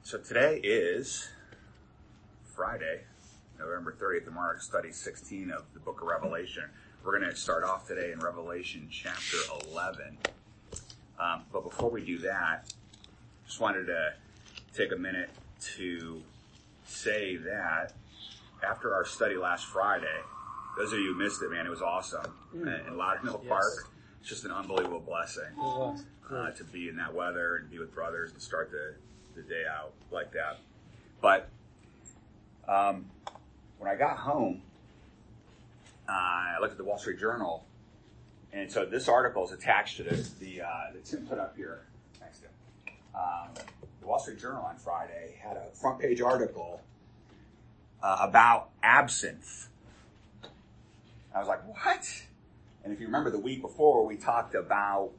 So today is Friday, November 30th, and we're on study 16 of the book of Revelation. We're going to start off today in Revelation chapter 11. But before we do that, just wanted to take a minute to say that after our study last Friday, those of you who missed it, man, it was awesome. In Laudermill Park, it's just an unbelievable blessing to be in that weather and be with brothers and start the day out like that. But when I got home, I looked at the Wall Street Journal, and so this article is attached to this, that Tim put up here next to him. The Wall Street Journal on Friday had a front page article about absinthe. I was like, what? And if you remember the week before, we talked about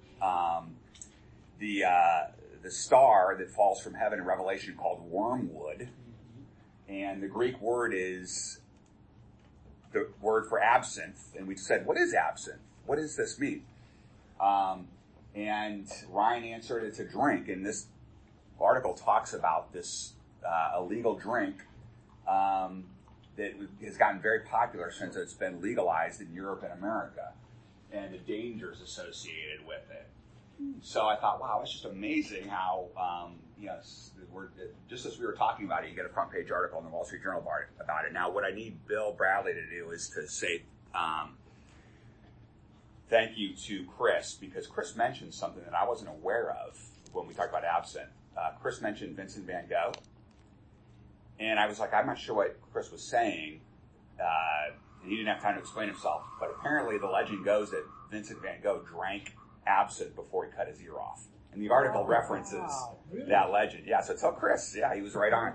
the star that falls from heaven in Revelation called wormwood. And the Greek word is the word for absinthe. And we said, what is absinthe? What does this mean? And Ryan answered, it's a drink. And this article talks about this illegal drink that has gotten very popular since it's been legalized in Europe and America, and the dangers associated with it. So I thought, wow, it's just amazing how, just as we were talking about it, you get a front page article in the Wall Street Journal about it. Now, what I need Bill Bradley to do is to say thank you to Chris, because Chris mentioned something that I wasn't aware of when we talked about absinthe. Chris mentioned Vincent van Gogh. And I was like, I'm not sure what Chris was saying. He didn't have time to explain himself. But apparently the legend goes that Vincent van Gogh drank absinthe before he cut his ear off. And the article references that legend. Yeah, so tell Chris. Yeah, he was right on.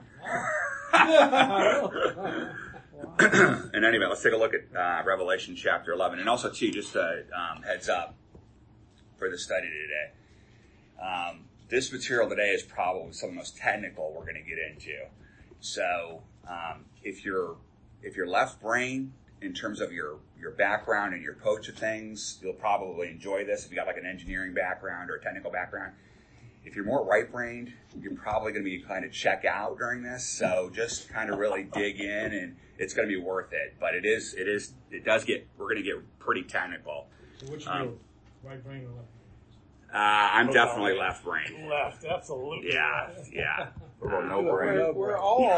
And anyway, let's take a look at Revelation chapter 11. And also, too, just a heads up for the study today. This material today is probably some of the most technical we're going to get into. So if you're left brain in terms of your background and your approach to things, you'll probably enjoy this if you got like an engineering background or a technical background. If you're more right-brained, you're probably going to be kind of check out during this. So just kind of really dig in, and it's going to be worth it. But we're going to get pretty technical. So which you, right brain or left? I'm definitely left brain. Left, absolutely. Yeah. No brain. We're all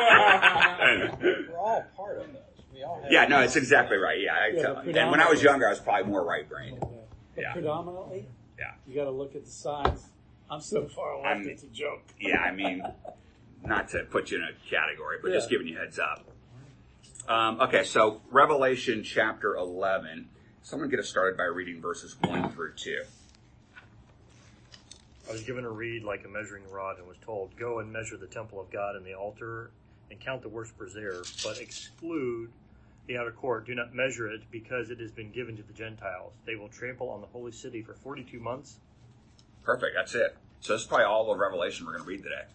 part of this. We all have no, it's exactly right. Yeah, and when I was younger, I was probably more right-brained. But predominantly, yeah, you got to look at the sides. I'm so far left, it's a joke. Yeah, I mean, not to put you in a category, but just giving you a heads up. Okay, so Revelation chapter 11. Someone get us started by reading verses 1 through 2. I was given a reed like a measuring rod and was told, go and measure the temple of God and the altar and count the worshippers there, but exclude the outer court. Do not measure it, because it has been given to the Gentiles. They will trample on the holy city for 42 months. Perfect, that's it. So this is probably all of Revelation we're going to read today.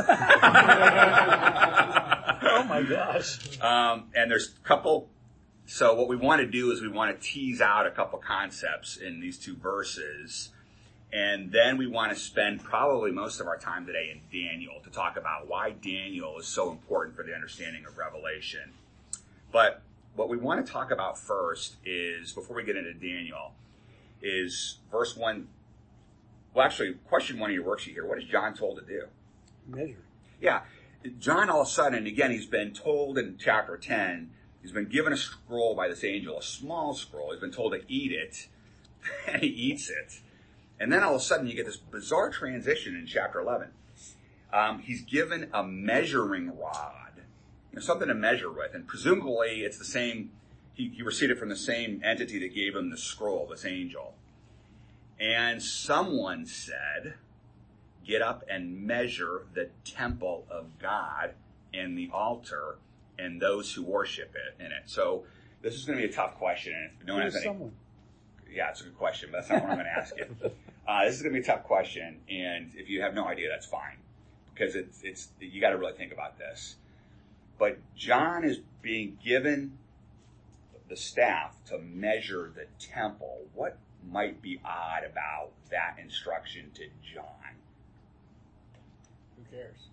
Oh my gosh. And there's a couple. So what we want to do is we want to tease out a couple concepts in these two verses. And then we want to spend probably most of our time today in Daniel to talk about why Daniel is so important for the understanding of Revelation. But what we want to talk about first is, before we get into Daniel, is verse 1. Well, actually, question 1 of your worksheet here. What is John told to do? Measure. Yeah. John all of a sudden, and again, he's been told in chapter 10, he's been given a scroll by this angel, a small scroll. He's been told to eat it, and he eats it. And then all of a sudden you get this bizarre transition in chapter 11. He's given a measuring rod, something to measure with. And presumably it's the same, he received it from the same entity that gave him the scroll, this angel. And someone said, get up and measure the temple of God and the altar and those who worship it in it. So this is going to be a tough question. And if no one has any... Yeah, it's a good question, but that's not what I'm going to ask you. This is going to be a tough question, and if you have no idea, that's fine, because it's you got to really think about this. But John is being given the staff to measure the temple. What might be odd about that instruction to John? Who cares?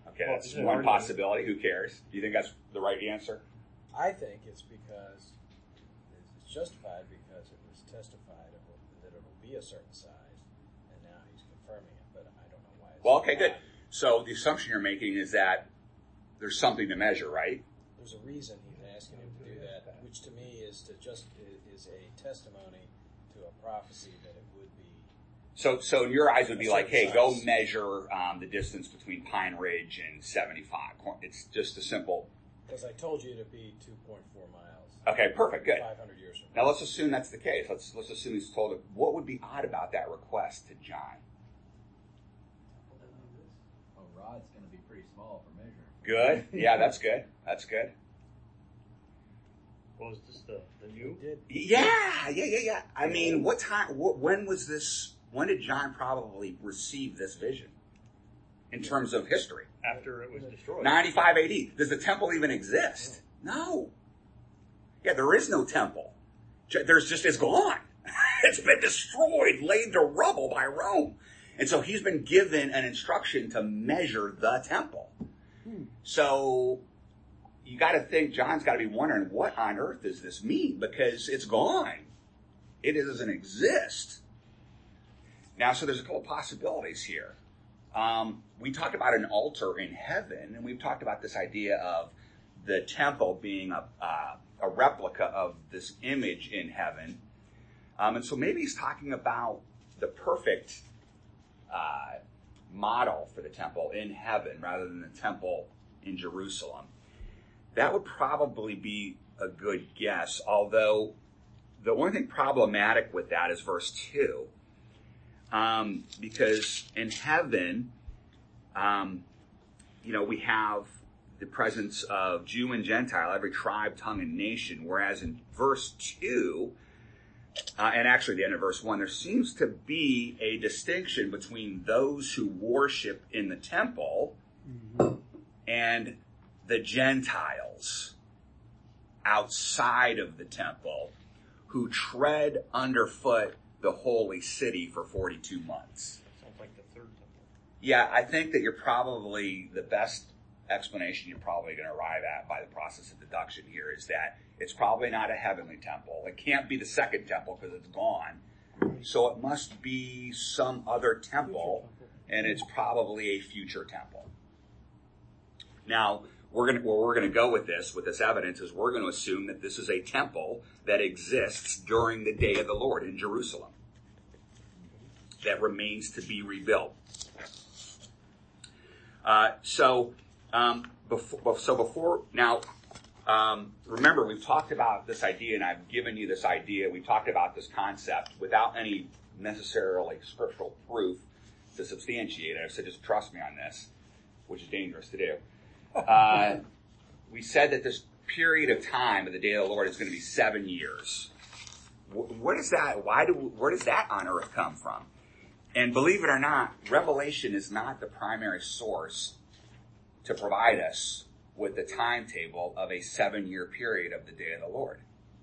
Okay, Well, that's isn't it one already- possibility. Who cares? Do you think that's the right answer? I think it's because it's justified because it was testified that it'll be a certain size, and now he's confirming it. But I don't know why. It's Well, okay, good. So the assumption you're making is that there's something to measure, right? There's a reason he's asking him to do that, which to me is a testimony to a prophecy that it would be. So in your eyes would be like, hey, go Size. measure the distance between Pine Ridge and 75. It's just a simple. Because I told you it'd be 2.4 miles. Okay, perfect, good. 500 years from Now let's assume that's the case. Let's assume he's told it. What would be odd about that request to John? A rod's going to be pretty small for measuring. Good. Yeah, that's good. That's good. Well, is this the new? Did Yeah. I mean, what time? When was this? When did John probably receive this vision? In terms of history, After it was destroyed. 95 AD. Does the temple even exist? No. Yeah, there is no temple. It's gone. It's been destroyed, laid to rubble by Rome. And so he's been given an instruction to measure the temple. So you got to think John's got to be wondering, what on earth does this mean? Because it's gone. It doesn't exist. Now, so there's a couple possibilities here. We talked about an altar in heaven, and we've talked about this idea of the temple being a replica of this image in heaven. And so maybe he's talking about the perfect model for the temple in heaven rather than the temple in Jerusalem. That would probably be a good guess, although the only thing problematic with that is verse 2. Because in heaven, we have the presence of Jew and Gentile, every tribe, tongue, and nation, whereas in verse 2, and actually the end of verse 1, there seems to be a distinction between those who worship in the temple and the Gentiles outside of the temple who tread underfoot the holy city for 42 months. Sounds like the third temple. Yeah, I think that you're probably, the best explanation you're probably going to arrive at by the process of deduction here is that it's probably not a heavenly temple. It can't be the second temple because it's gone. So it must be some other temple, and it's probably a future temple. Now, where we're going to go with this evidence is we're going to assume that this is a temple that exists during the day of the Lord in Jerusalem that remains to be rebuilt. Remember, we've talked about this idea, and I've given you this idea. We talked about this concept without any necessarily scriptural proof to substantiate it. I said, just trust me on this, which is dangerous to do. We said that this period of time of the day of the Lord is going to be 7 years. What is that? Where does that on earth come from? And believe it or not, Revelation is not the primary source to provide us with the timetable of a 7-year period of the day of the Lord.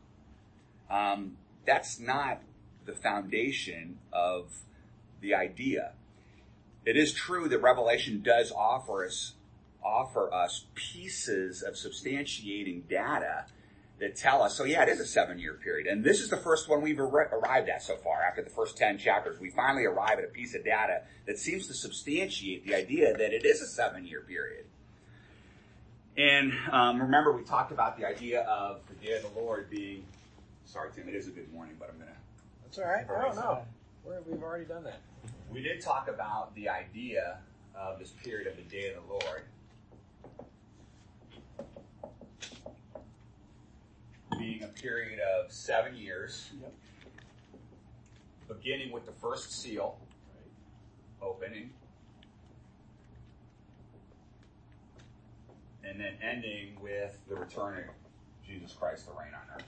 That's not the foundation of the idea. It is true that Revelation does offer us pieces of substantiating data that tell us, so yeah, it is a 7-year period. And this is the first one we've arrived at so far. After the first 10 chapters, we finally arrive at a piece of data that seems to substantiate the idea that it is a 7-year period. And remember, we talked about the idea of the day of the Lord being, sorry, Tim, it is a good morning, but I'm going to... That's all right. I don't know. We've already done that. We did talk about the idea of this period of the day of the Lord being a period of 7 years, beginning with the first seal, opening, and then ending with the return of Jesus Christ to reign on earth.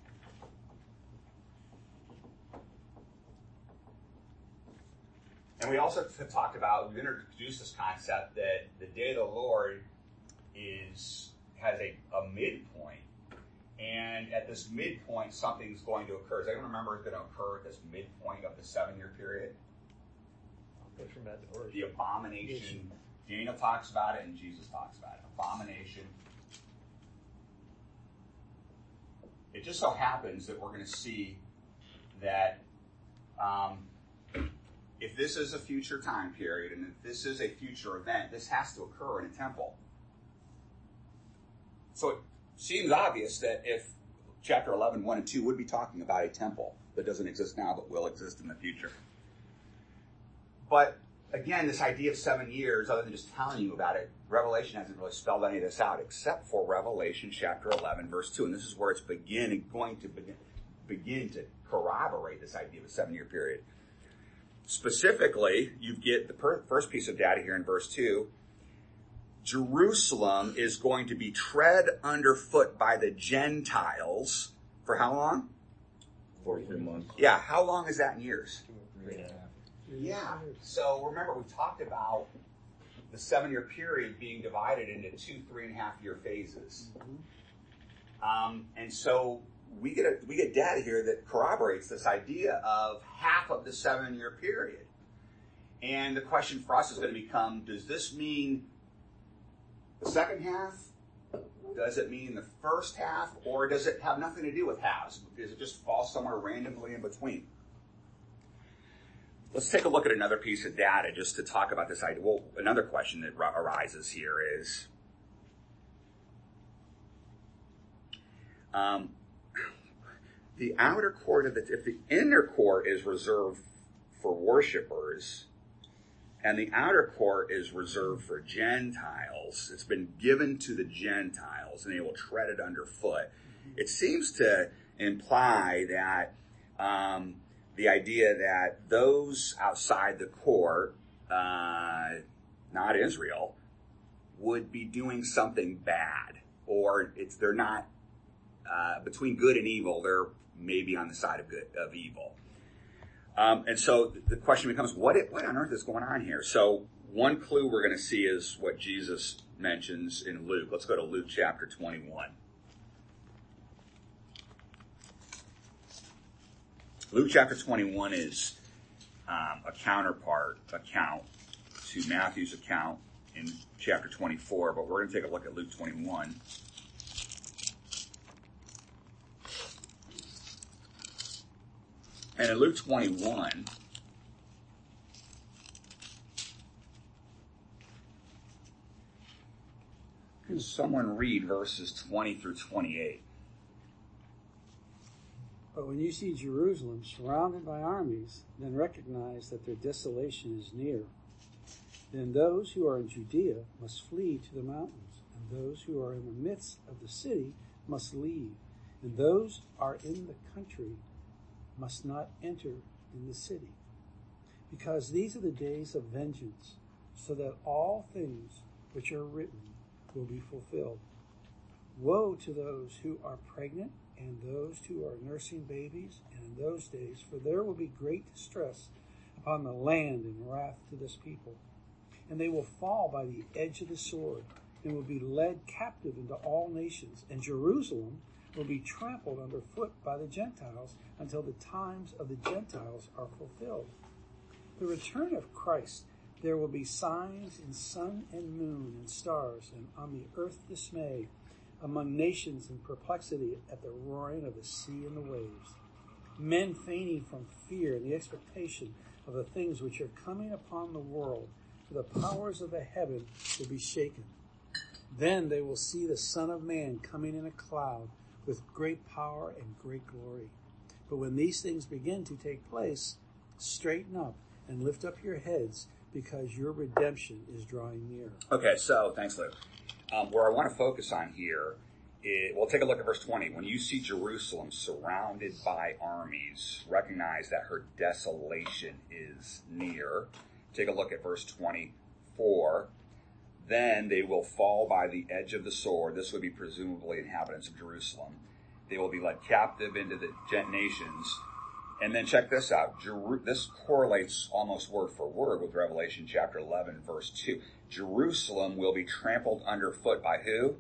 And we also talked about, we've introduced this concept that the day of the Lord has a midpoint. And at this midpoint, something's going to occur. Does anyone remember what's going to occur at this midpoint of the 7-year period? Goes from bad to worse. The abomination Daniel talks about it and Jesus talks about it. Abomination. It just so happens that we're going to see that if this is a future time period and if this is a future event, this has to occur in a temple. So it seems obvious that if chapter 11, 1 and 2 would be talking about a temple that doesn't exist now but will exist in the future. But again, this idea of 7 years, other than just telling you about it, Revelation hasn't really spelled any of this out except for Revelation chapter 11, verse 2. And this is where it's going to begin to corroborate this idea of a 7-year period. Specifically, you get the first piece of data here in verse 2. Jerusalem is going to be tread underfoot by the Gentiles for how long? 43 months. Yeah, how long is that in years? 3.5. Yeah. So remember, we talked about the 7-year period being divided into 2 3.5-year phases. And so we get data here that corroborates this idea of half of the 7-year period. And the question for us is going to become, does this mean the second half? Does it mean the first half? Or does it have nothing to do with halves? Does it just fall somewhere randomly in between? Let's take a look at another piece of data just to talk about this idea. Well, another question that arises here is, the outer court if the inner court is reserved for worshipers and the outer court is reserved for Gentiles, it's been given to the Gentiles and they will tread it underfoot. It seems to imply that the idea that those outside the court, not Israel, would be doing something bad, or they're not between good and evil. They're maybe on the side of evil. And so the question becomes, what on earth is going on here? So one clue we're going to see is what Jesus mentions in Luke. Let's go to Luke chapter 21. Luke chapter 21 is a counterpart account to Matthew's account in chapter 24, but we're going to take a look at Luke 21. And in Luke 21, can someone read verses 20 through 28? But when you see Jerusalem surrounded by armies, then recognize that their desolation is near. Then those who are in Judea must flee to the mountains, and those who are in the midst of the city must leave, and those are in the country must not enter in the city. Because these are the days of vengeance, so that all things which are written will be fulfilled. Woe to those who are pregnant and those who are nursing babies, and in those days, for there will be great distress upon the land and wrath to this people. And they will fall by the edge of the sword, and will be led captive into all nations, and Jerusalem will be trampled underfoot by the Gentiles until the times of the Gentiles are fulfilled. The return of Christ, there will be signs in sun and moon and stars, and on the earth dismay, among nations in perplexity at the roaring of the sea and the waves. Men fainting from fear and the expectation of the things which are coming upon the world, for the powers of the heaven will be shaken. Then they will see the Son of Man coming in a cloud with great power and great glory. But when these things begin to take place, straighten up and lift up your heads, because your redemption is drawing near. Okay, so thanks, Luke. Where I want to focus on here, we'll take a look at verse 20. When you see Jerusalem surrounded by armies, recognize that her desolation is near. Take a look at verse 24. Then they will fall by the edge of the sword. This would be presumably inhabitants of Jerusalem. They will be led captive into the nations. And then check this out. This correlates almost word for word with Revelation chapter 11, verse 2. Jerusalem will be trampled underfoot by who?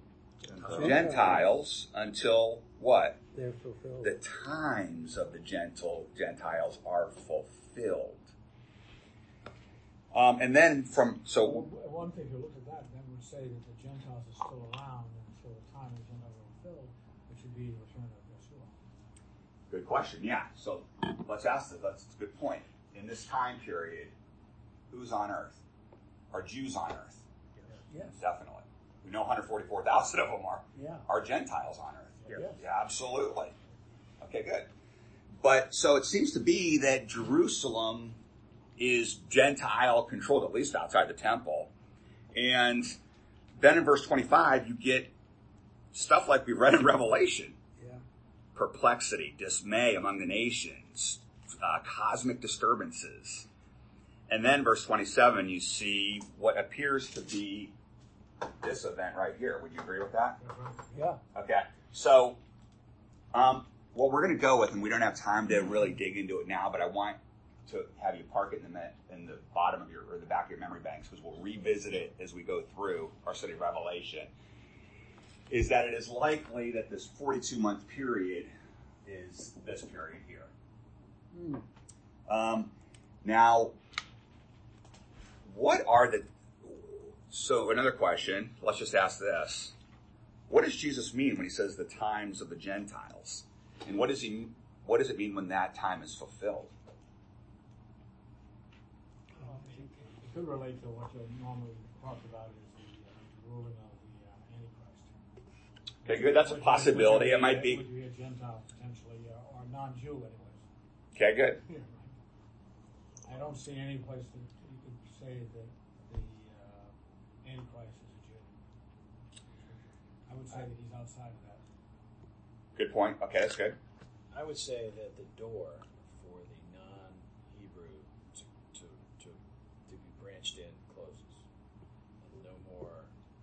Gentiles until what? They're fulfilled. The times of the Gentiles are fulfilled. And then One thing, if you look at that, then would say that the Gentiles are still around until the time of the Gentiles are fulfilled, which would be the return of Yeshua. good question. Yeah. So let's ask this. That's a good point. In this time period, who's on earth? Are Jews on earth? Yes. Definitely. We know 144,000 of them are Gentiles on earth. Yes. Yeah, absolutely. Okay, good. But so it seems to be that Jerusalem is Gentile controlled, at least outside the temple. And then in verse 25, you get stuff like we read in Revelation. Yeah. Perplexity, dismay among the nations, cosmic disturbances. And then verse 27, you see what appears to be this event right here. Would you agree with that? Yeah. Okay. So, what we're going to go with, and we don't have time to really dig into it now, but I want to have you park it in the bottom of the back of your memory banks, because we'll revisit it as we go through our study of Revelation, is that it is likely that this 42-month period is this period here. Now, so another question, let's just ask this. What does Jesus mean when he says the times of the Gentiles? And what does it mean when that time is fulfilled? It could relate to what you normally talk about is the ruling of the Antichrist. Okay, good. That's a possibility. It might be. Would be a Gentile potentially, or non-Jew anyways. Okay, good. Yeah, right. I don't see any place that you could say that the Antichrist is a Jew. I would say that he's outside of that. Good point. Okay, that's good. I would say that the door for the non-Hebrew to be branched in closes. And no more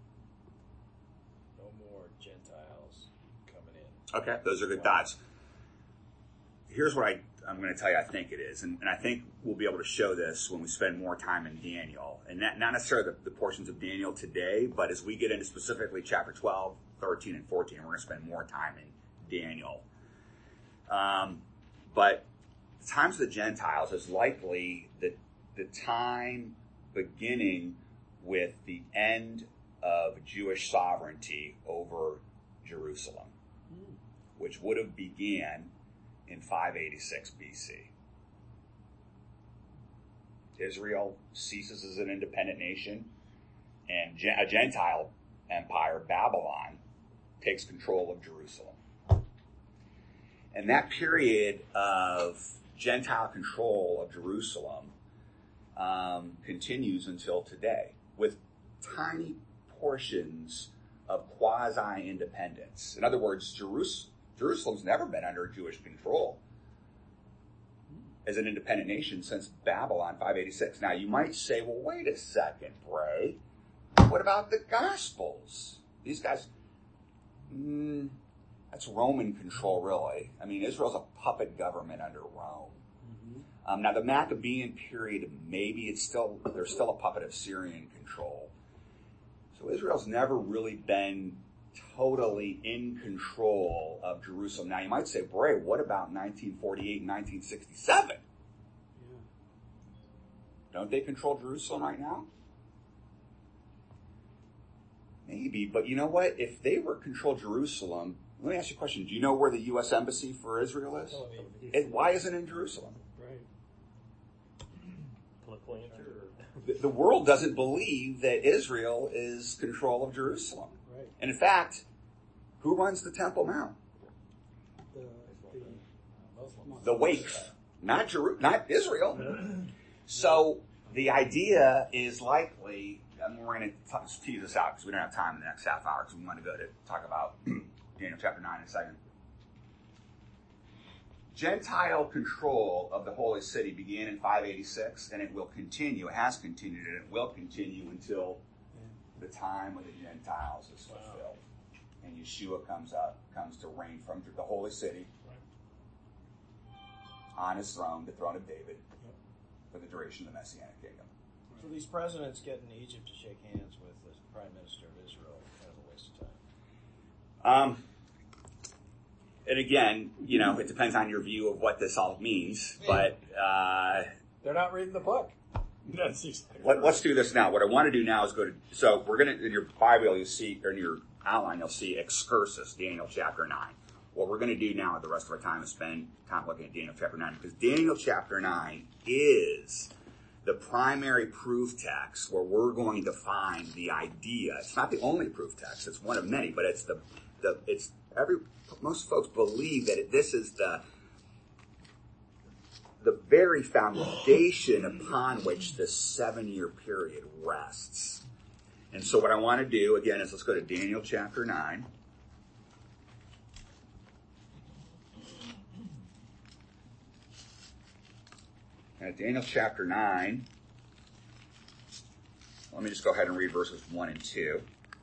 Gentiles coming in. Okay, those are good thoughts. Here's what I'm going to tell you I think it is, and I think we'll be able to show this when we spend more time in Daniel, and not necessarily the portions of Daniel today, but as we get into specifically chapter 12, 13, and 14, we're going to spend more time in Daniel. But the times of the Gentiles is likely the time beginning with the end of Jewish sovereignty over Jerusalem, which would have began in 586 BC. Israel ceases as an independent nation, and a Gentile empire, Babylon, takes control of Jerusalem. And that period of Gentile control of Jerusalem continues until today, with tiny portions of quasi-independence. In other words, Jerusalem's never been under Jewish control as an independent nation since Babylon 586. Now, you might say, well, wait a second, Bray. What about the Gospels? These guys, that's Roman control, really. I mean, Israel's a puppet government under Rome. Now, the Maccabean period, maybe there's still a puppet of Syrian control. So Israel's never really been totally in control of Jerusalem. Now, you might say, Bray, what about 1948 and 1967? Yeah. Don't they control Jerusalem right now? Maybe, but you know what? If they were control Jerusalem, let me ask you a question. Do you know where the U.S. Embassy for Israel is? Why isn't it in Jerusalem? Right. Political answer. The world doesn't believe that Israel is control of Jerusalem. Right. And in fact, who runs the Temple Mount? The Wakes, not Israel. So the idea is likely, and we're going to tease this out because we don't have time in the next half hour because we want to go to talk about Daniel chapter 9 in a second. Gentile control of the holy city began in 586, and it will continue. It has continued, and it will continue until the time when the Gentiles is fulfilled. And Yeshua comes to reign from the holy city on his throne, the throne of David, for the duration of the Messianic kingdom. So these presidents getting to Egypt to shake hands with the Prime Minister of Israel, kind of a waste of time. And again, it depends on your view of what this all means, but they're not reading the book. That's exactly Let's do this now. What I want to do now is so we're going to, in your Bible, you'll see, or in your outline, you'll see excursus, Daniel chapter 9. What we're going to do now, the rest of our time, is spend time looking at Daniel chapter 9, because Daniel chapter 9 is the primary proof text where we're going to find the idea. It's not the only proof text; it's one of many, but most folks believe that this is the very foundation upon which this 7-year period rests. And so what I want to do, again, is let's go to Daniel chapter 9. At Daniel chapter 9, let me just go ahead and read verses 1 and 2.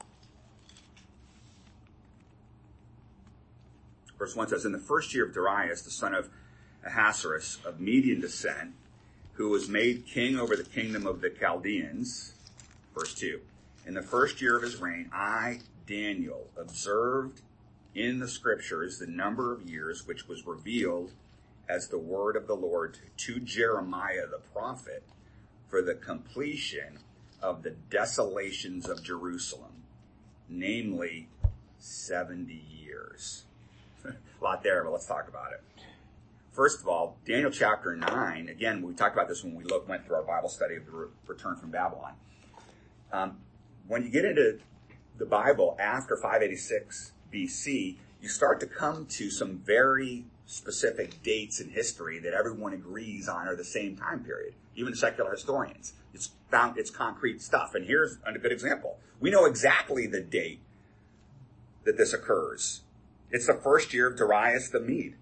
Verse 1 says, "In the first year of Darius, the son of Ahasuerus, of Median descent, who was made king over the kingdom of the Chaldeans," verse 2, "in the first year of his reign, I, Daniel, observed in the scriptures the number of years which was revealed as the word of the Lord to Jeremiah the prophet for the completion of the desolations of Jerusalem, namely 70 years. A lot there, but let's talk about it. First of all, Daniel chapter 9, again, we talked about this when we went through our Bible study of the return from Babylon. When you get into the Bible after 586 BC, you start to come to some very specific dates in history that everyone agrees on are the same time period, even secular historians. It's concrete stuff. And here's a good example. We know exactly the date that this occurs. It's the first year of Darius the Mede.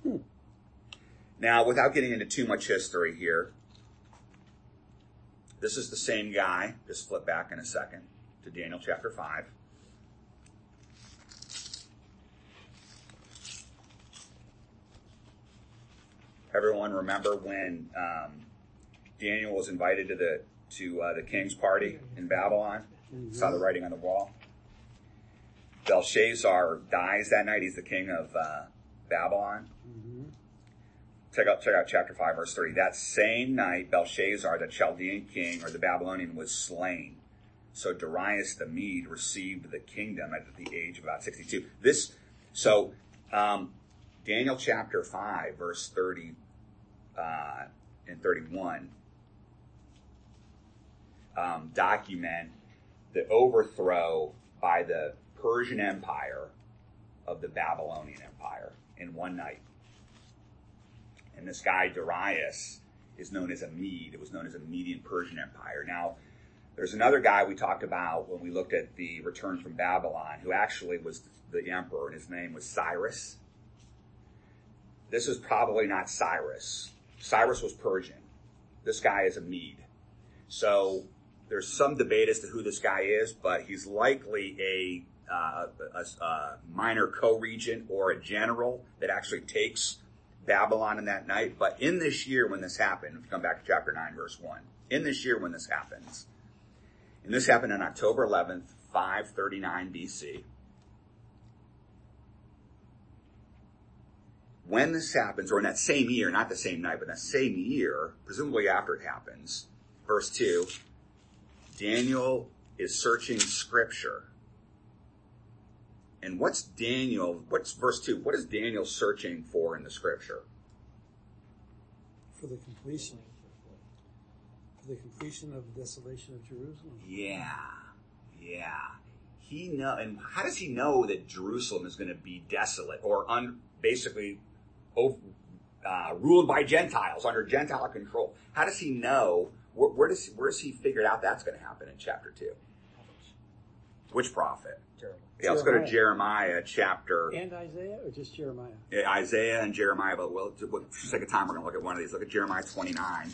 Now, without getting into too much history here, this is the same guy. Just flip back in a second to Daniel chapter 5. Everyone remember when Daniel was invited to the king's party in Babylon? Mm-hmm. Saw the writing on the wall. Belshazzar dies that night. He's the king of Babylon. Mm-hmm. Check out chapter 5, verse 3. That same night, Belshazzar, the Chaldean king, or the Babylonian, was slain. So Darius the Mede received the kingdom at the age of about 62. Daniel chapter 5, verse 30 and 31 document the overthrow by the Persian Empire of the Babylonian Empire in one night. And this guy, Darius, is known as a Mede. It was known as a Median Persian Empire. Now, there's another guy we talked about when we looked at the return from Babylon, who actually was the emperor, and his name was Cyrus. This is probably not Cyrus. Cyrus was Persian. This guy is a Mede. So there's some debate as to who this guy is, but he's likely a minor co-regent or a general that actually takes Babylon in that night. But in this year when this happened, if you come back to chapter 9, verse 1, in this year when this happens, and this happened on October 11th, 539 BC, when this happens, or in that same year, not the same night, but that same year, presumably after it happens, verse 2, Daniel is searching scripture. And what's verse 2, what is Daniel searching for in the scripture? For the completion. For the completion of the desolation of Jerusalem. Yeah. And how does he know that Jerusalem is going to be desolate or basically ruled by Gentiles, under Gentile control? How does he know? Where does he figure out that's going to happen in chapter 2? Which prophet? Jeremiah. Yeah, let's go to Jeremiah chapter. And Isaiah, or just Jeremiah? Yeah, Isaiah and Jeremiah, but for the sake of time, we're going to look at one of these. Look at Jeremiah 29.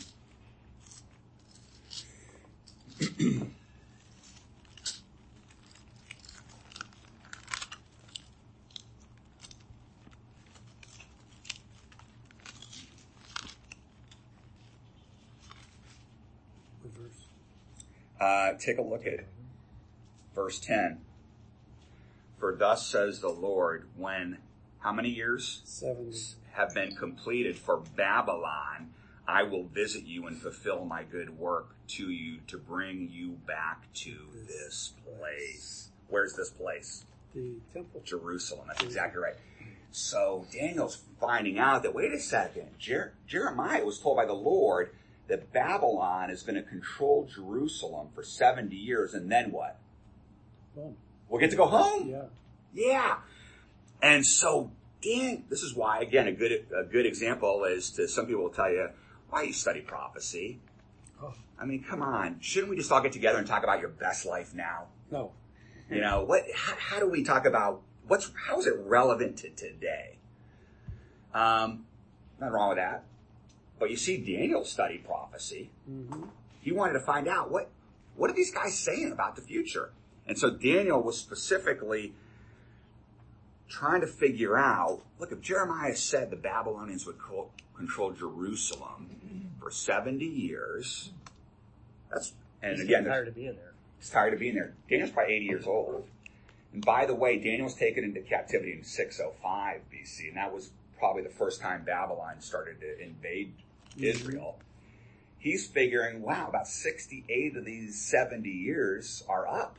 Take a look at verse 10. For thus says the Lord, when how many years? 7 have been completed for Babylon, I will visit you and fulfill my good work to you to bring you back to this place. Where's this place? The temple. Jerusalem. That's exactly right. So Daniel's finding out that, wait a second, Jeremiah was told by the Lord that Babylon is going to control Jerusalem for 70 years, and then what? Home. We'll get to go home. Yeah. Yeah. And so, this is why, again, a good example is to some people will tell you, why you study prophecy? Oh. I mean, come on. Shouldn't we just all get together and talk about your best life now? No. You know, how do we talk about how is it relevant to today? Nothing wrong with that. But you see, Daniel studied prophecy. Mm-hmm. He wanted to find out what are these guys saying about the future? And so Daniel was specifically trying to figure out, look, if Jeremiah said the Babylonians would control Jerusalem for 70 years, He's again, tired of being there. He's tired of being there. Daniel's probably 80 years old. And by the way, Daniel was taken into captivity in 605 BC, and that was probably the first time Babylon started to invade Israel. He's figuring, wow, about 68 of these 70 years are up.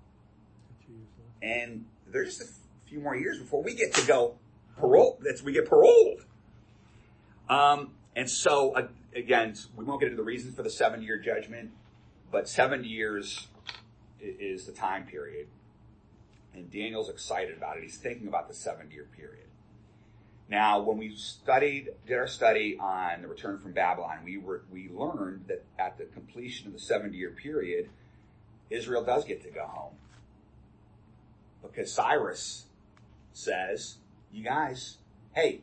And there's just a few more years before we get to go parole. We get paroled. And so, again, we won't get into the reasons for the 7-year judgment, but 7 years is the time period. And Daniel's excited about it. He's thinking about the 7-year period. Now, when we did our study on the return from Babylon, we learned that at the completion of the 70-year period, Israel does get to go home. Because Cyrus says, you guys, hey,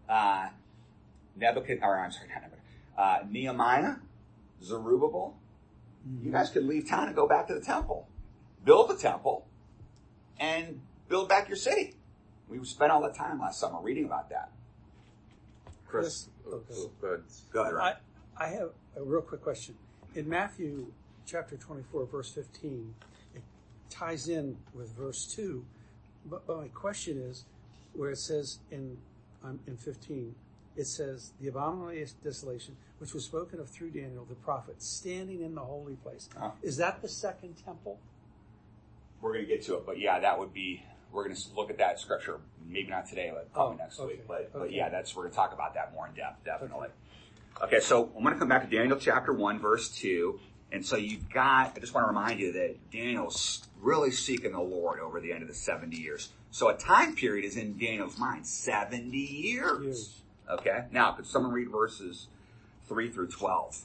Nehemiah, Zerubbabel, you guys could leave town and go back to the temple. Build the temple and build back your city. We spent all that time last summer reading about that. Chris, Okay. Go ahead, Ryan. I have a real quick question. In Matthew chapter 24, verse 15, it ties in with verse 2. But my question is, where it says in 15, it says, the abominable desolation, which was spoken of through Daniel the prophet, standing in the holy place. Is that the second temple? We're going to get to it, but yeah, that would be, we're going to look at that scripture, maybe not today, but probably next week. But yeah, we're going to talk about that more in depth, definitely. Okay, so I'm going to come back to Daniel chapter 1, verse 2. And so I just want to remind you that Daniel's really seeking the Lord over the end of the 70 years. So a time period is in Daniel's mind, 70 years. Okay, now could someone read verses 3 through 12?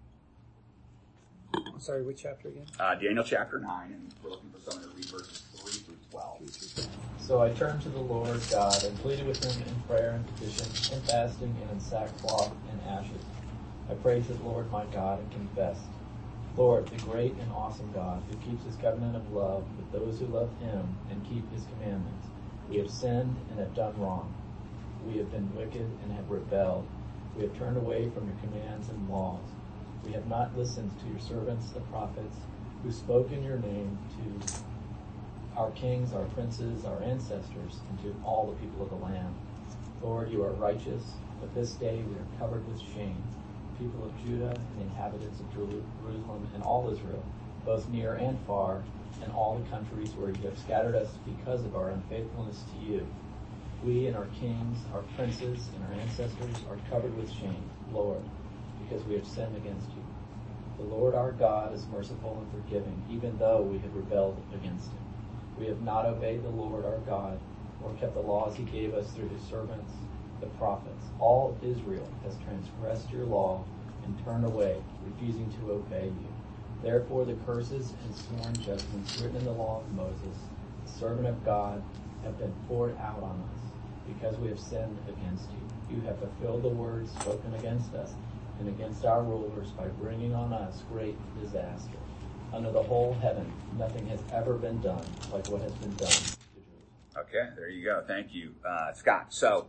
I'm sorry, which chapter again? Daniel chapter 9, and we're looking for someone to read verses 3 through 12. So I turned to the Lord God and pleaded with him in prayer and petition, in fasting and in sackcloth and ashes. I prayed to the Lord my God and confessed, Lord, the great and awesome God, who keeps his covenant of love with those who love him and keep his commandments. We have sinned and have done wrong. We have been wicked and have rebelled. We have turned away from your commands and laws. We have not listened to your servants, the prophets, who spoke in your name to our kings, our princes, our ancestors, and to all the people of the land. Lord, you are righteous, but this day we are covered with shame. People of Judah and the inhabitants of Jerusalem and all Israel, both near and far, and all the countries where you have scattered us because of our unfaithfulness to you. We and our kings, our princes, and our ancestors are covered with shame, Lord, because we have sinned against you. The Lord our God is merciful and forgiving, even though we have rebelled against him. We have not obeyed the Lord our God, or kept the laws he gave us through his servants, the prophets. All Israel has transgressed your law and turned away, refusing to obey you. Therefore the curses and sworn judgments written in the law of Moses, the servant of God, have been poured out on us, because we have sinned against you. You have fulfilled the words spoken against us and against our rulers by bringing on us great disaster. Under the whole heaven, nothing has ever been done like what has been done to Jerusalem. Okay, there you go. Thank you, Scott. So,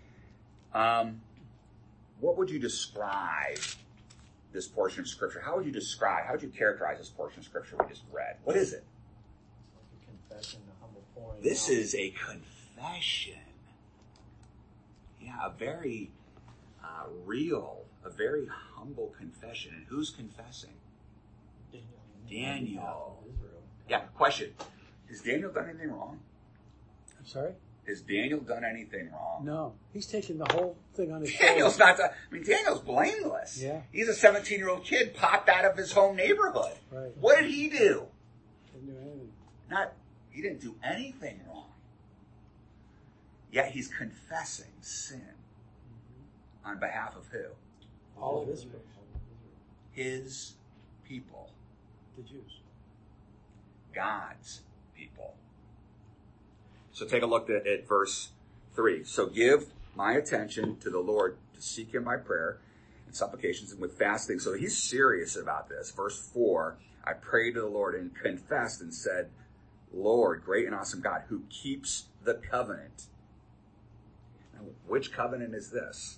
what would you describe this portion of Scripture? How would you characterize this portion of Scripture we just read? What is it? It's like a confession, a humble pouring This out. is a confession. Yeah, a very real a very humble confession. And who's confessing? Daniel. Israel. Yeah, question. Has Daniel done anything wrong? I'm sorry? Has Daniel done anything wrong? No. He's taking the whole thing on his Daniel's shoulders. not, Daniel's blameless. Yeah. He's a 17-year-old kid popped out of his home neighborhood. Right. What did he do? Didn't do anything. He didn't do anything wrong. Yet he's confessing sin on behalf of who? All of Israel. His people. The Jews. God's people. So take a look at verse 3. So give my attention to the Lord, to seek him by prayer and supplications and with fasting. So he's serious about this. Verse 4, I prayed to the Lord and confessed and said, Lord, great and awesome God, who keeps the covenant. Now, which covenant is this?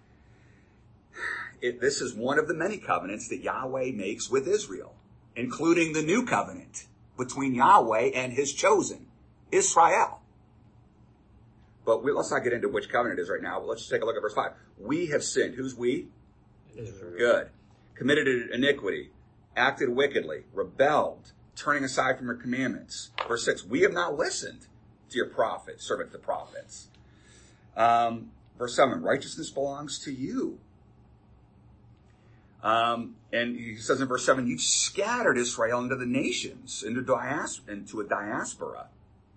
This is one of the many covenants that Yahweh makes with Israel, including the new covenant between Yahweh and his chosen, Israel. But let's not get into which covenant it is right now. But let's just take a look at verse 5. We have sinned. Who's we? Israel. Good. Committed iniquity, acted wickedly, rebelled, turning aside from your commandments. Verse 6, we have not listened to your prophets, servant the prophets. Verse 7, righteousness belongs to you. And he says in verse 7, you've scattered Israel into the nations, into a diaspora.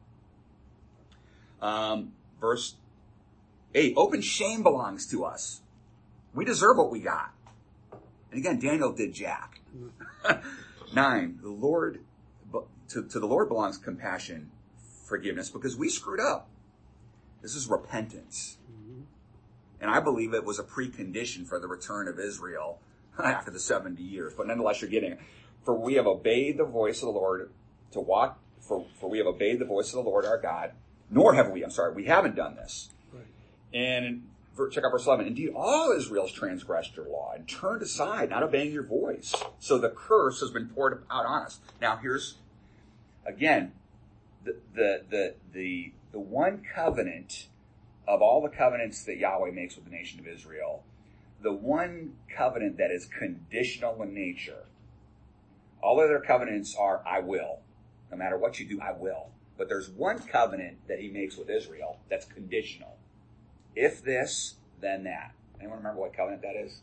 Verse 8, open shame belongs to us. We deserve what we got. And again, Daniel did jack. 9, the Lord, to the Lord belongs compassion, forgiveness, because we screwed up. This is repentance. And I believe it was a precondition for the return of Israel after the 70 years. But nonetheless, you're getting it. For we have obeyed the voice of the Lord to walk, for we have obeyed the voice of the Lord our God, nor have we, we haven't done this. Right. And check out verse 11. Indeed, all Israel's transgressed your law and turned aside, not obeying your voice. So the curse has been poured out on us. Now here's, again, the one covenant of all the covenants that Yahweh makes with the nation of Israel, the one covenant that is conditional in nature. All other covenants are, I will. No matter what you do, I will. But there's one covenant that he makes with Israel that's conditional. If this, then that. Anyone remember what covenant that is?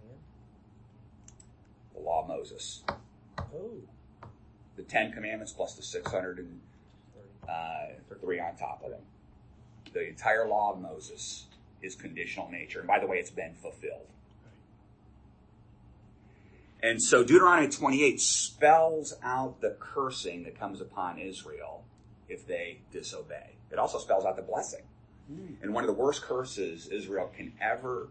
The law of Moses. Oh. The 10 Commandments plus the 603 on top of them. The entire law of Moses is conditional in nature. And by the way, it's been fulfilled. And so Deuteronomy 28 spells out the cursing that comes upon Israel if they disobey. It also spells out the blessing. And one of the worst curses Israel can ever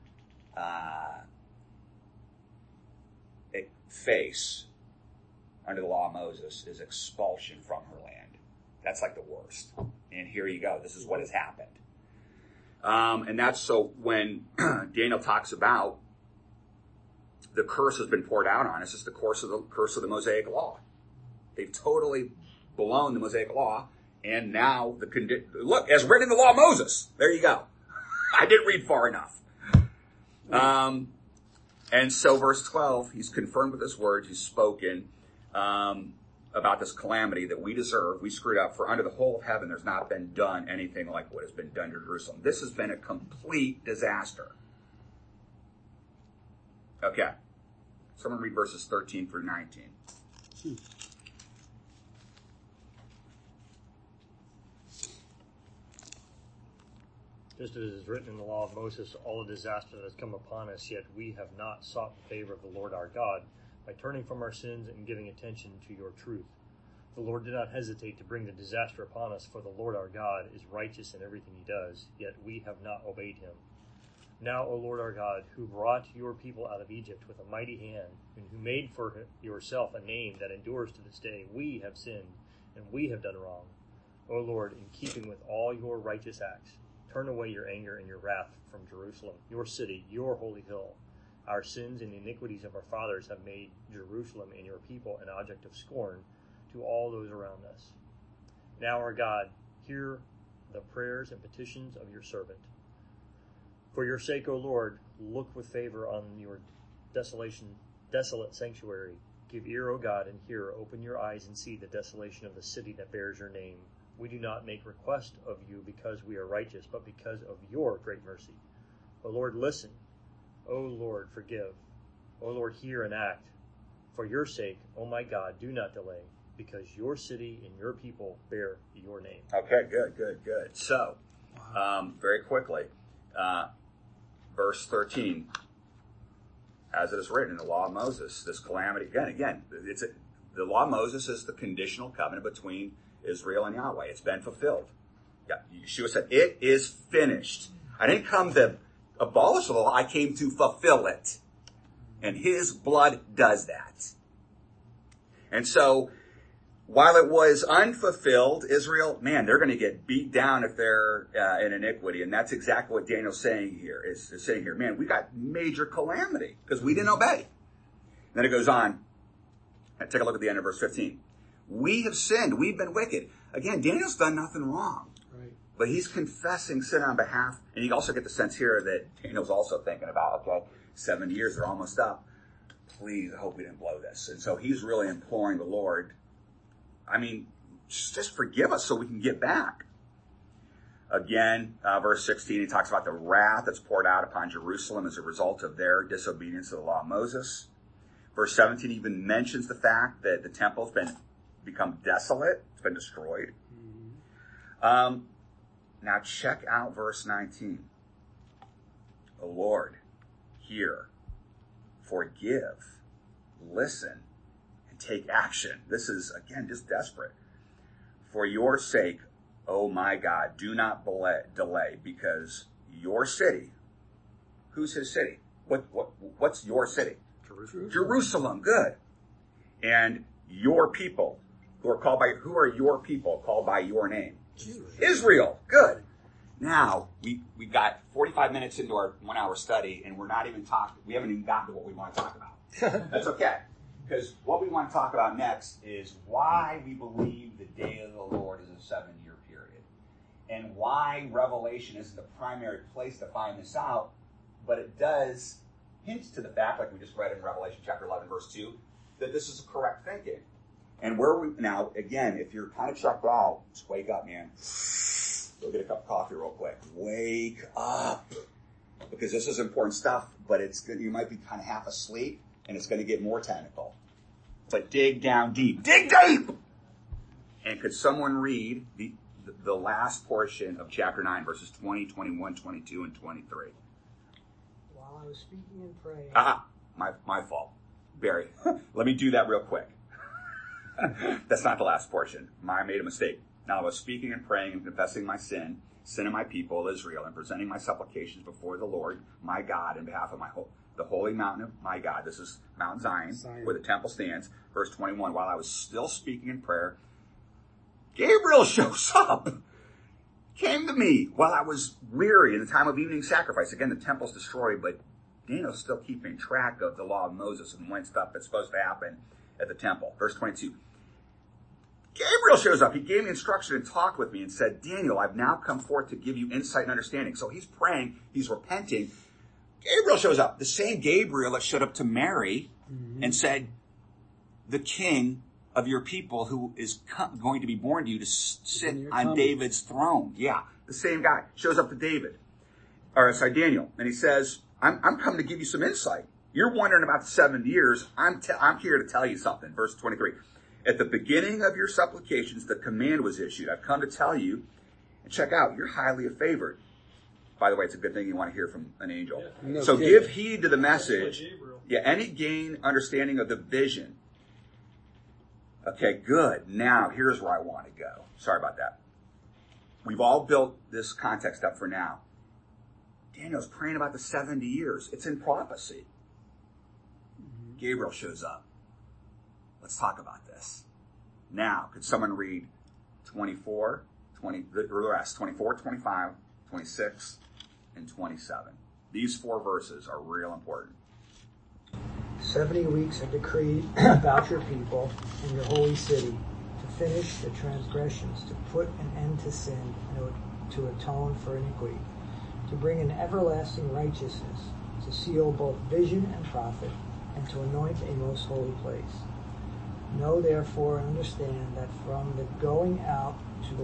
face under the law of Moses is expulsion from her land. That's like the worst. And here you go. This is what has happened. And that's so when Daniel talks about the curse has been poured out on us, it's the curse of the Mosaic law. They've totally blown the Mosaic law. And now look, as written in the law of Moses. There you go. I didn't read far enough. And so verse 12, he's confirmed with his words, he's spoken, about this calamity that we deserve. We screwed up. For under the whole of heaven, there's not been done anything like what has been done to Jerusalem. This has been a complete disaster. Okay. Someone read verses 13 through 19. Just as it is written in the law of Moses, all the disaster that has come upon us, yet we have not sought the favor of the Lord our God by turning from our sins and giving attention to your truth. The Lord did not hesitate to bring the disaster upon us, for the Lord our God is righteous in everything he does, yet we have not obeyed him. Now, O Lord our God, who brought your people out of Egypt with a mighty hand, and who made for yourself a name that endures to this day, we have sinned, and we have done wrong. O Lord, in keeping with all your righteous acts, turn away your anger and your wrath from Jerusalem, your city, your holy hill. Our sins and the iniquities of our fathers have made Jerusalem and your people an object of scorn to all those around us. Now, our God, hear the prayers and petitions of your servant. For your sake, O Lord, look with favor on your desolate sanctuary. Give ear, O God, and hear. Open your eyes and see the desolation of the city that bears your name. We do not make request of you because we are righteous, but because of your great mercy. O Lord, listen. O Lord, forgive. O Lord, hear and act. For your sake, O my God, do not delay, because your city and your people bear your name. Okay, good. So, very quickly, verse 13. As it is written in the law of Moses, this calamity, again, the law of Moses is the conditional covenant between Israel and Yahweh. It's been fulfilled. Yeah, Yeshua said, it is finished. I didn't come to abolish the law, I came to fulfill it. And his blood does that. And so, while it was unfulfilled, Israel, man, they're going to get beat down if they're in iniquity. And that's exactly what Daniel's saying here, is saying here, man, we got major calamity because we didn't obey. And then it goes on. Take a look at the end of verse 15. We have sinned. We've been wicked. Again, Daniel's done nothing wrong. Right. But he's confessing sin on behalf. And you also get the sense here that Daniel's also thinking about, okay, 7 years are almost up. Please, I hope we didn't blow this. And so he's really imploring the Lord, I mean, just forgive us so we can get back. Again, verse 16, he talks about the wrath that's poured out upon Jerusalem as a result of their disobedience to the law of Moses. Verse 17 even mentions the fact that the temple's become desolate. It's been destroyed. Now check out verse 19. O Lord, hear, forgive, listen, and take action. This is, again, just desperate. For your sake, O my God, do not delay, because your city, who's his city? What's your city? Jerusalem, good. And your people, who are your people called by your name? Israel, good. Now, we got 45 minutes into our 1 hour study, and we haven't even gotten to what we want to talk about. That's okay. Because what we want to talk about next is why we believe the day of the Lord is a 7-year period. And why Revelation isn't the primary place to find this out, but it does hint to the fact, like we just read in Revelation chapter 11, verse 2, that this is correct thinking. And now, again, if you're kind of checked out, just wake up, man. Go get a cup of coffee real quick. Wake up. Because this is important stuff, but you might be kind of half asleep, and it's going to get more technical. But dig down deep. Dig deep! And could someone read the last portion of chapter 9, verses 20, 21, 22, and 23? While I was speaking and praying. My fault. Barry, let me do that real quick. That's not the last portion. I made a mistake. Now I was speaking and praying and confessing my sin of my people, Israel, and presenting my supplications before the Lord, my God, in behalf of the holy mountain of my God. This is Mount Zion, where the temple stands. Verse 21, while I was still speaking in prayer, Gabriel shows up, came to me while I was weary in the time of evening sacrifice. Again, the temple's destroyed, but Daniel's still keeping track of the law of Moses and when stuff is supposed to happen at the temple. Verse 22. Gabriel shows up. He gave me instruction and talked with me and said, Daniel, I've now come forth to give you insight and understanding. So he's praying. He's repenting. Gabriel shows up. The same Gabriel that showed up to Mary and said, the king of your people who is going to be born to you to sit on David's throne. Yeah, the same guy shows up to Daniel. And he says, I'm coming to give you some insight. You're wondering about the 7 years. I'm here to tell you something. Verse 23. At the beginning of your supplications, the command was issued. I've come to tell you, and check out, you're highly favored. By the way, it's a good thing you want to hear from an angel. Yeah. So give heed to the message. Yeah, any gain understanding of the vision. Okay, good. Now, here's where I want to go. Sorry about that. We've all built this context up for now. Daniel's praying about the 70 years. It's in prophecy. Gabriel shows up. Let's talk about this. Now, could someone read 24, 25, 26, and 27? These 4 verses are real important. 70 weeks are decreed about your people and your holy city to finish the transgressions, to put an end to sin, and to atone for iniquity, to bring in everlasting righteousness, to seal both vision and prophet, and to anoint a most holy place. Know therefore and understand that from the going out of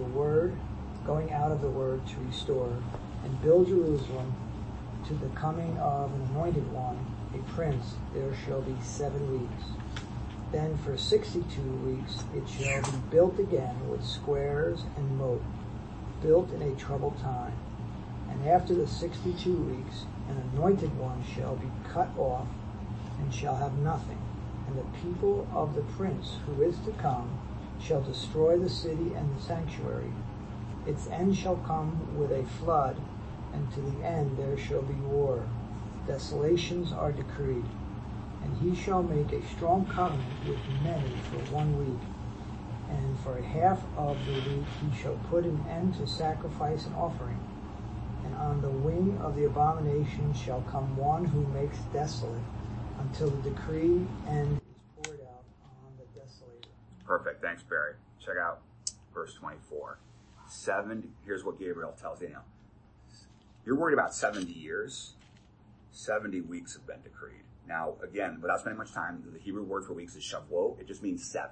the word to restore and build Jerusalem to the coming of an anointed one, a prince, there shall be 7 weeks. Then for 62 weeks it shall be built again with squares and moat, built in a troubled time. And after the 62 weeks, an anointed one shall be cut off and shall have nothing. And the people of the prince who is to come shall destroy the city and the sanctuary. Its end shall come with a flood, and to the end there shall be war. Desolations are decreed. And he shall make a strong covenant with many for 1 week. And for a half of the week he shall put an end to sacrifice and offering. And on the wing of the abomination shall come one who makes desolate, until the decree end is poured out on the desolator. Perfect. Thanks, Barry. Check out verse 24. Here's what Gabriel tells Daniel. You're worried about 70 years. 70 weeks have been decreed. Now, again, without spending much time, the Hebrew word for weeks is shavuot. It just means 7.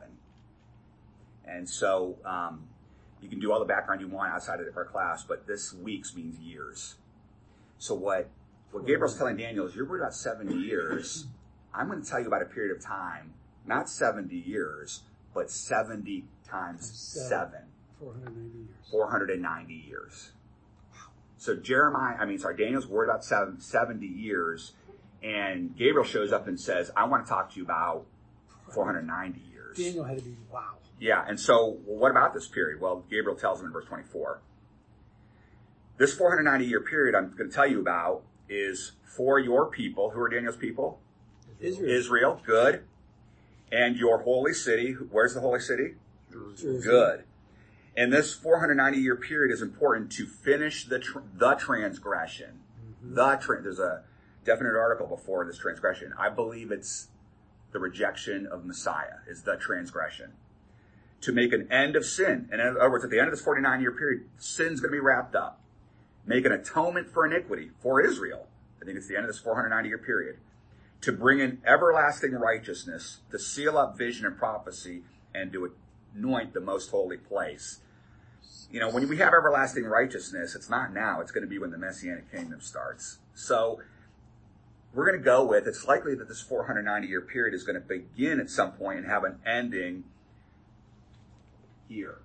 And so you can do all the background you want outside of our class, but this weeks means years. So what Gabriel's telling Daniel is, you're worried about 70 years. I'm going to tell you about a period of time, not 70 years, but 70 times 7. 490 years. 490 years. So Daniel's worried about 70 years, and Gabriel shows up and says, I want to talk to you about 490 years. Daniel had to be, wow. Yeah, and so what about this period? Well, Gabriel tells him in verse 24. This 490-year period I'm going to tell you about is for your people. Who are Daniel's people? Israel, good. And your holy city. Where's the holy city? Jerusalem. Good. And this 490-year period is important to finish the transgression. Mm-hmm. There's a definite article before this transgression. I believe it's the rejection of Messiah is the transgression. To make an end of sin. And in other words, at the end of this 49-year period, sin's going to be wrapped up. Make an atonement for iniquity for Israel. I think it's the end of this 490-year period. To bring in everlasting righteousness, to seal up vision and prophecy, and to anoint the most holy place. You know, when we have everlasting righteousness, it's not now. It's going to be when the Messianic kingdom starts. So we're going to go with, it's likely that this 490-year period is going to begin at some point and have an ending here.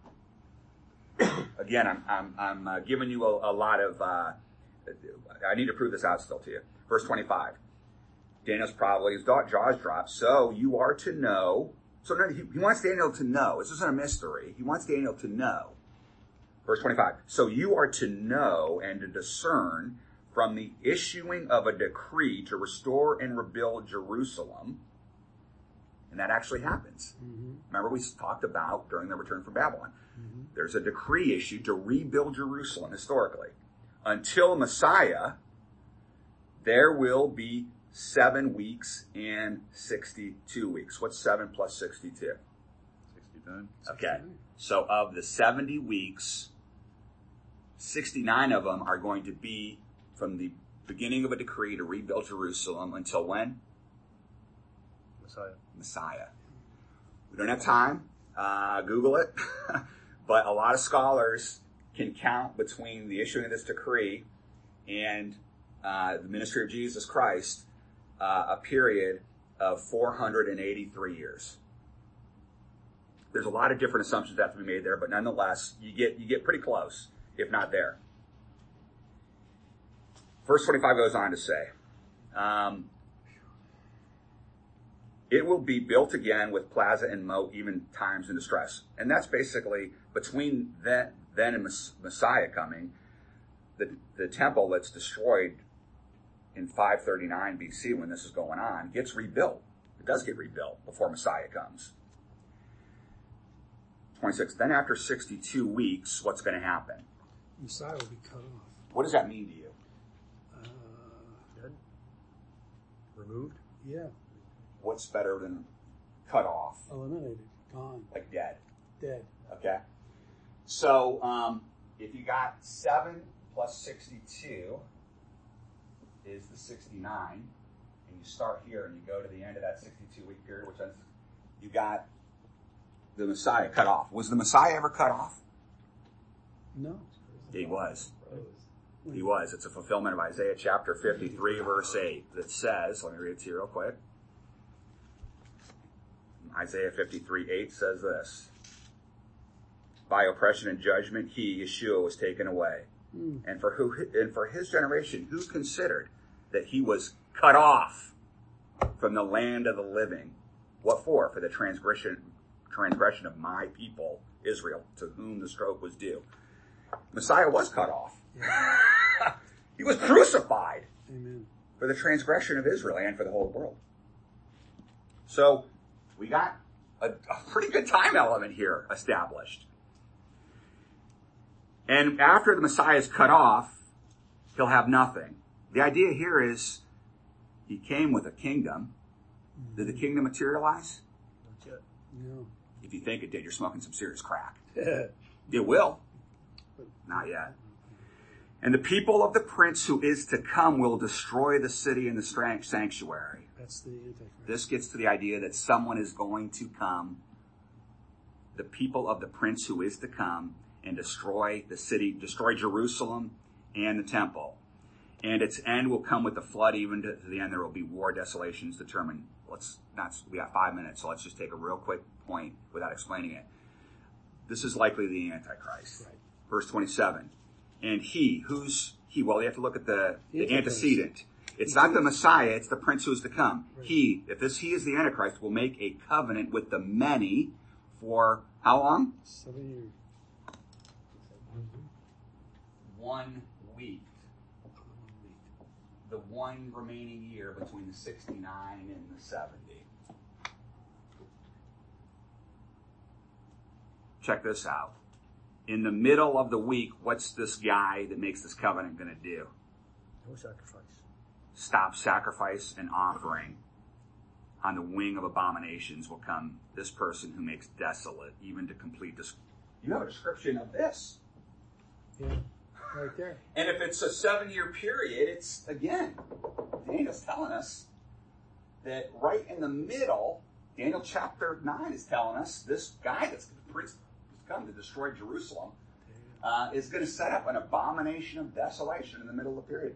Again, I'm giving you a lot of, I need to prove this out still to you. Verse 25. Daniel's probably, his jaws dropped. So you are to know. So he wants Daniel to know. This isn't a mystery. He wants Daniel to know. Verse 25. So you are to know and to discern from the issuing of a decree to restore and rebuild Jerusalem. And that actually happens. Mm-hmm. Remember we talked about during the return from Babylon. Mm-hmm. There's a decree issued to rebuild Jerusalem historically. Until Messiah, there will be 7 weeks and 62 weeks. What's 7 plus 62? 69. Okay. So of the 70 weeks, 69 of them are going to be from the beginning of a decree to rebuild Jerusalem until when? Messiah. We don't have time. Google it. But a lot of scholars can count between the issuing of this decree and the ministry of Jesus Christ a period of 483 years. There's a lot of different assumptions that have to be made there, but nonetheless, you get pretty close, if not there. Verse 25 goes on to say, it will be built again with plaza and moat, even times in distress. And that's basically between then and Messiah coming, the temple that's destroyed in 539 BC when this is going on gets rebuilt. It does get rebuilt before Messiah comes. 26. Then after 62 weeks, what's going to happen? Messiah will be cut off. What does that mean to you? Dead? Removed? Yeah. What's better than cut off? Eliminated. Gone. Like dead. Dead. Okay. So if you got 7 plus 62, is the 69, and you start here and you go to the end of that 62-week period, which ends, you got the Messiah cut off. Was the Messiah ever cut off? No. He was. He was. It's a fulfillment of Isaiah chapter 53, verse 8, that says, let me read it to you real quick. Isaiah 53:8 says this: by oppression and judgment, he, Yeshua, was taken away. And for his generation, who considered that he was cut off from the land of the living? What for? For the transgression of my people, Israel, to whom the stroke was due. Messiah was cut off. Yeah. He was crucified. Amen. For the transgression of Israel and for the whole world. So we got a pretty good time element here established. And after the Messiah is cut off, he'll have nothing. The idea here is he came with a kingdom. Did the kingdom materialize? Not yet. No. If you think it did, you're smoking some serious crack. It will. Not yet. And the people of the prince who is to come will destroy the city and the sanctuary. That's the Antichrist. This gets to the idea that someone is going to come, the people of the prince who is to come, and destroy the city, destroy Jerusalem and the temple. And its end will come with the flood. Even to the end, there will be war, desolations determined. We got 5 minutes, so let's just take a real quick point without explaining it. This is likely the Antichrist. Right. Verse 27. And who's he? Well, you have to look at the antecedent. It's not the Messiah, it's the prince who is to come. Right. He is the Antichrist, will make a covenant with the many for how long? 7 years. 1 week. The one remaining year between the 69 and the 70. Check this out. In the middle of the week, what's this guy that makes this covenant going to do? No sacrifice. Stop sacrifice and offering. On the wing of abominations will come this person who makes desolate, even to complete this. You have a description of this. Yeah, right there. And if it's a 7-year period, it's, again, Daniel's telling us that right in the middle, Daniel chapter 9 is telling us this guy that's the prince who's come to destroy Jerusalem is going to set up an abomination of desolation in the middle of the period.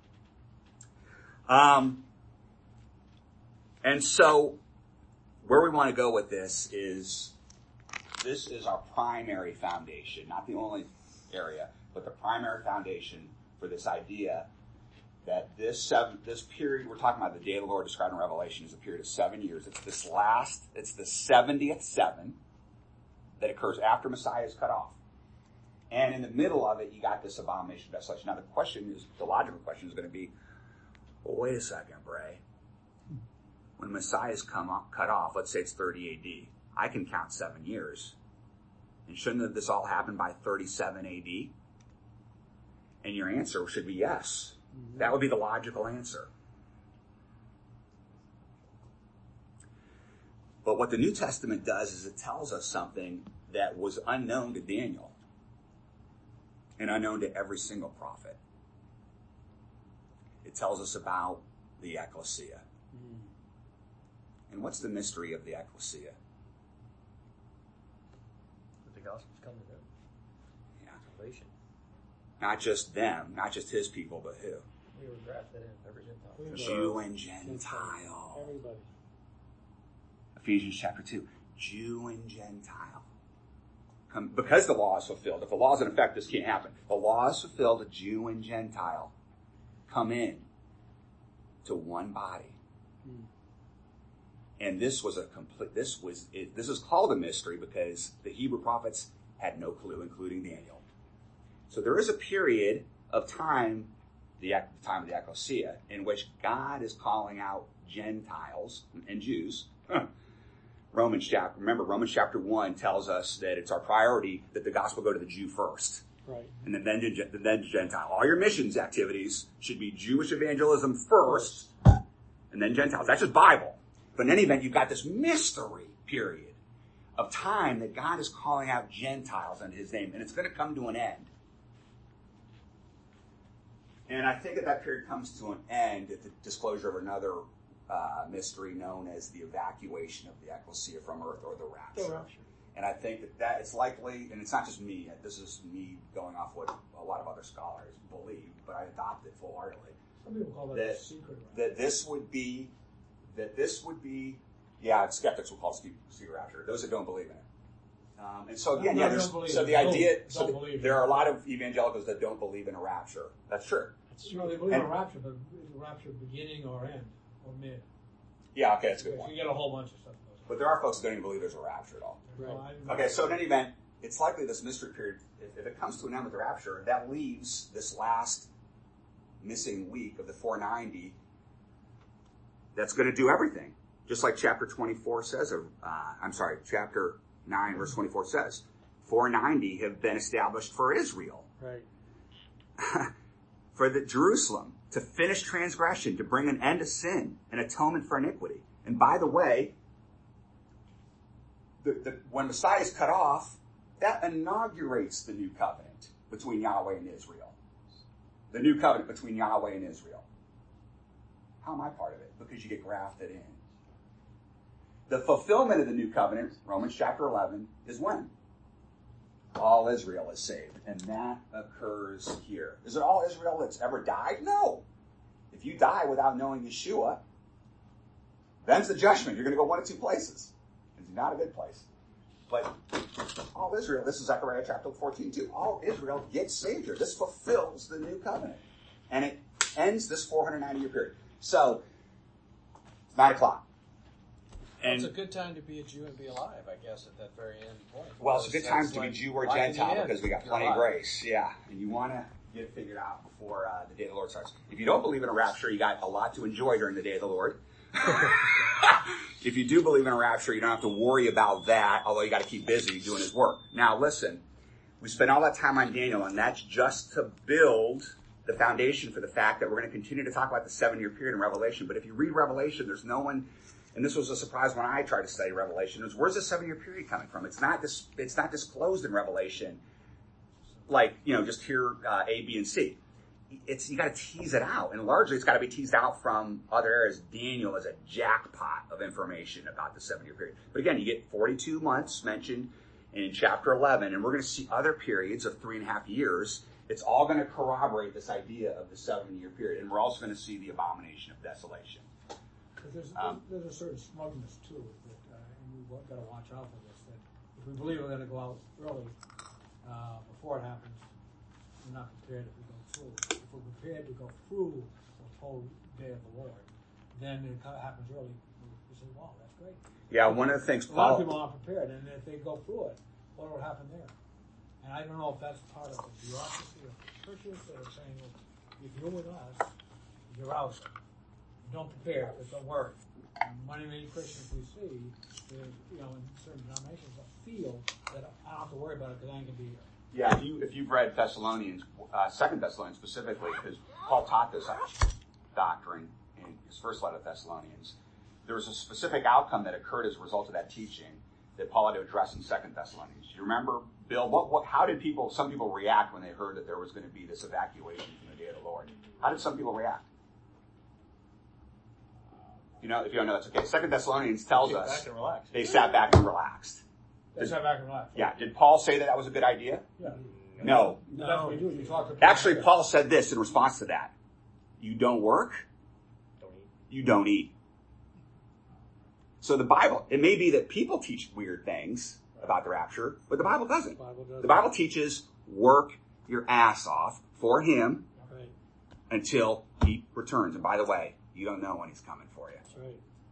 And so where we want to go with this is our primary foundation, not the only area, but the primary foundation for this idea that this period we're talking about, the day of the Lord described in Revelation, is a period of 7 years. It's the 70th 7 that occurs after Messiah is cut off. And in the middle of it, you got this abomination of desolation. Now the logical question is going to be, well, wait a second, Bray. When Messiah is cut off, let's say it's 30 AD, I can count 7 years. And shouldn't this all happen by 37 AD? And your answer should be yes. Mm-hmm. That would be the logical answer. But what the New Testament does is it tells us something that was unknown to Daniel and unknown to every single prophet. It tells us about the ecclesia. Mm. And what's the mystery of the ecclesia? That the gospel's come to them. Yeah. Salvation. Not just them, not just his people, but who? We were grafted in, every Gentile. Jew and Gentile. Everybody. Ephesians chapter 2. Jew and Gentile. Because the law is fulfilled. If the law is in effect, this can't happen. The law is fulfilled, a Jew and Gentile come in to one body. Hmm. And this is called a mystery because the Hebrew prophets had no clue, including Daniel. So there is a period of time, the time of the ecclesia, in which God is calling out Gentiles and Jews. Romans chapter 1 tells us that it's our priority that the gospel go to the Jew first. Right. And then Gentile. All your missions activities should be Jewish evangelism first, and then Gentiles. That's just Bible. But in any event, you've got this mystery period of time that God is calling out Gentiles under his name, and it's going to come to an end. And I think that period comes to an end at the disclosure of another mystery known as the evacuation of the ecclesia from earth, or the rapture. And I think that it's likely, and it's not just me, this is me going off what a lot of other scholars believe, but I adopt it full-heartedly. Some people call that a secret rapture. That this would be, yeah, skeptics will call it secret rapture, those that don't believe in it. And so again, there are a lot of evangelicals that don't believe in a rapture. That's true. No, they believe in a rapture, but is a rapture beginning or end or mid? Yeah, okay, that's a good point. You get a whole bunch of stuff. But there are folks that don't even believe there's a rapture at all. Right. Okay, so in any event, it's likely this mystery period, if it comes to an end with the rapture, that leaves this last missing week of the 490 that's going to do everything. Just like chapter 24 says, chapter 9, verse 24 says, 490 have been established for Israel. Right. For the Jerusalem, to finish transgression, to bring an end to sin, and atonement for iniquity. And by the way, when Messiah is cut off, that inaugurates the new covenant between Yahweh and Israel. The new covenant between Yahweh and Israel. How am I part of it? Because you get grafted in. The fulfillment of the new covenant, Romans chapter 11, is when? All Israel is saved. And that occurs here. Is it all Israel that's ever died? No. If you die without knowing Yeshua, then's the judgment. You're going to go one of two places. It's not a good place. But all Israel, this is Zechariah chapter 14 too. All Israel gets saved here. This fulfills the new covenant. And it ends this 490-year period. So, it's 9 o'clock. And it's a good time to be a Jew and be alive, I guess, at that very end point. Well, it's a good time to be Jew or Gentile because we got plenty of grace. Yeah. And you want to get it figured out before the day of the Lord starts. If you don't believe in a rapture, you got a lot to enjoy during the day of the Lord. If you do believe in a rapture, you don't have to worry about that, although you got to keep busy doing his work. Now, listen, we spent all that time on Daniel, and that's just to build the foundation for the fact that we're going to continue to talk about the 7-year period in Revelation. But if you read Revelation, there's no one, and this was a surprise when I tried to study Revelation, is where's the 7-year period coming from? It's not disclosed in Revelation, like, just here, A, B, and C. You got to tease it out, and largely it's got to be teased out from other areas. Daniel is a jackpot of information about the 7-year period. But again, you get 42 months mentioned in chapter 11, and we're going to see other periods of 3.5 years. It's all going to corroborate this idea of the 7-year period, and we're also going to see the abomination of desolation. There's a certain smugness too, that and we've got to watch out for this. That if we believe we're going to go out early before it happens, we're not prepared if we go through. If we're prepared to go through the whole day of the Lord, then it happens early. We say, "Wow, that's great." Yeah, one of the things a lot of people aren't prepared, and if they go through it, what will happen there? And I don't know if that's part of the bureaucracy of churches that are saying, "Well, if you're with us, you're out. Don't prepare, but don't worry." And many Christians we see, in certain denominations, feel that I don't have to worry about it because I ain't gonna be here. Yeah, if you've read Thessalonians, 2 Thessalonians specifically, because Paul taught this doctrine in his first letter to Thessalonians, there was a specific outcome that occurred as a result of that teaching that Paul had to address in 2 Thessalonians. Do you remember, Bill, how did some people react when they heard that there was going to be this evacuation from the day of the Lord? How did some people react? If you don't know, that's okay. 2 Thessalonians tells us they sat back and relaxed. They sat back and relaxed. Yeah. Did Paul say that was a good idea? Yeah. No. That's what we do. You talk to Actually, Paul said this in response to that. You don't work, you don't eat. So the Bible, it may be that people teach weird things about the rapture, but the Bible doesn't. The Bible teaches work your ass off for him until he returns. And by the way, you don't know when he's coming for you. That's right.